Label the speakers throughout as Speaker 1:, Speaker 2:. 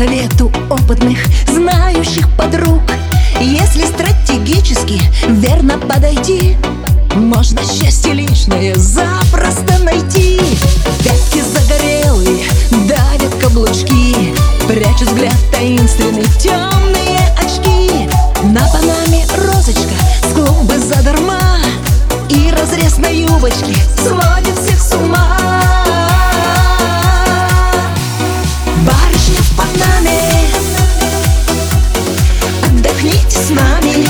Speaker 1: совету опытных, знающих подруг, если стратегически верно подойти, можно счастье личное запросто найти. Пятки загорелые, давят каблучки, прячут взгляд таинственный, темные очки. На панаме розочка с клумбы задарма, и разрез на юбочке сводит всех с ума. Барышня в панаме, отдохните с нами,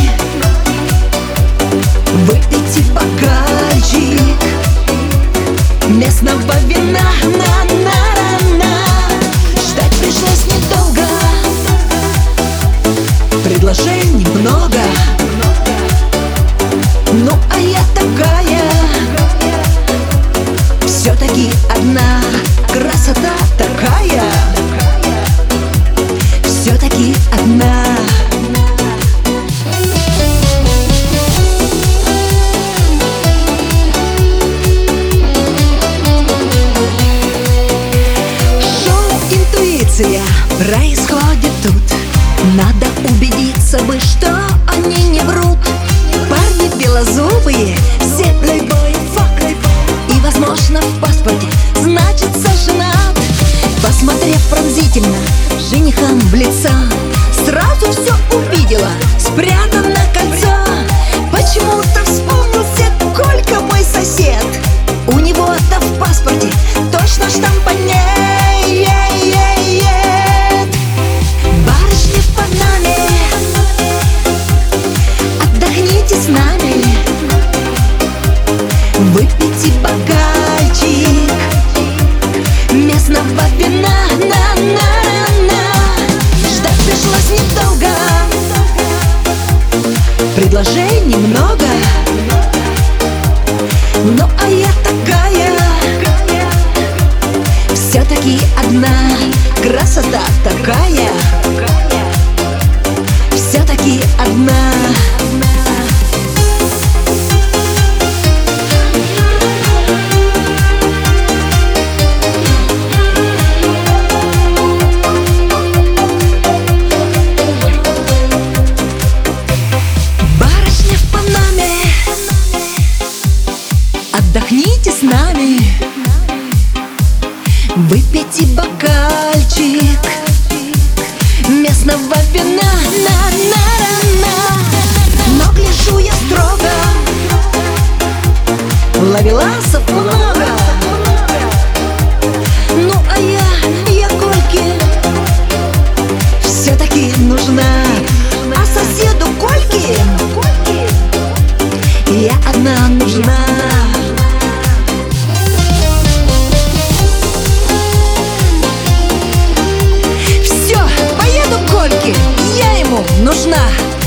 Speaker 1: выпейте бокальчик местного вина. На-на-на-на. Ждать пришлось недолго, предложений много. Ну а я такая, все-таки одна, красота такая, все-таки одна. Происходит тут, надо убедиться бы, что они не врут. Парни белозубые, все плейбой, фак, и, возможно, в паспорте значится женат. Посмотрев пронзительно женихам в лица, сразу все увидела, спрятано кольцо. Почему-то вспомнился Колька, мой сосед. У него-то в паспорте точно штампа нет. С нами выпейте бокальчик местного вина. На-на-на. Ждать пришлось недолго, предложений много. Ну а я такая, все-таки одна, красота такая, все-таки одна. Отдохните с нами, выпейте бокальчик местного вина. На-на-на-на. Но гляжу я строго, ловеласов много. Ну а я Кольке все-таки нужна, а соседу Кольке я одна нужна. Все, поеду к Кольке, я ему нужна.